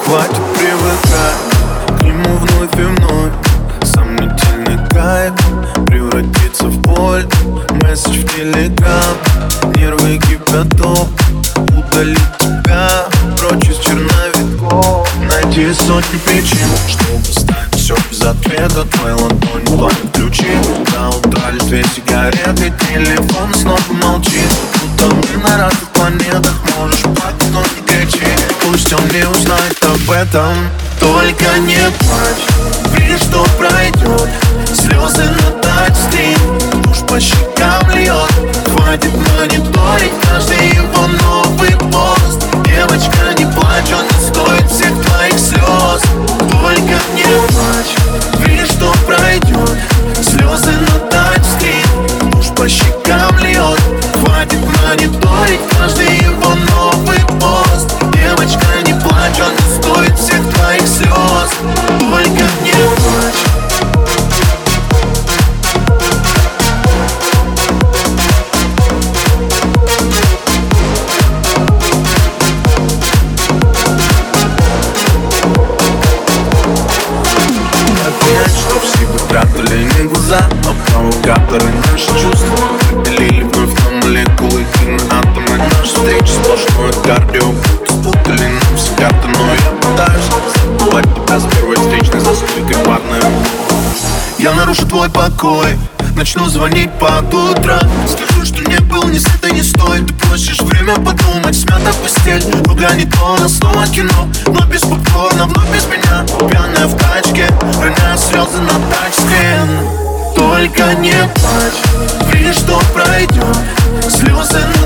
Хватит привыкать к нему вновь и вновь. Сомнительный кайф превратится в боль. Месседж в телеграм, нервы кипяток. Удалить тебя прочь из черновиков. Найди сотни причин, чтобы ставить все без ответа. Твои ладони пламя ключи. До утра лишь 2 сигареты. Телефон снова молчит, будто мы на разных планетах. Можешь плакать, но не кричи. Пусть он не узнает об этом. Только не плачь, верь, что пройдет. Слезы на тачскрин, душ по щекам льет. Хватит мониторить каждый его новый пост. Девочка, не плачь, он не стоит всех твоих слез. Только не плачь, верь, что пройдет. Слезы на тачскрин, душ по щекам льет. Хватит мониторить каждый его новый пост. Девочка, не плачь, он не стоит всех твоих слез. Только не плачь. Что все бы тратили не глаза, но провокаторы наши чувства делили вновь на молекулы и на атомы. Наши встречи сплошное кардио, спутали нам все карты. Но я пытаюсь забывать тебя с первой встречной за стойкой барной. Я нарушу твой покой, начну звонить под утро. Скажу, что не был ни с этой, не стоит. Ты просишь время подумать, смята постель. Ругани тона, снова кино, но без попкорна, вновь без меня. Пьяная в тачке, роняя слезы на тачскрин. Только не плачь, верь, что пройдет. Слезы на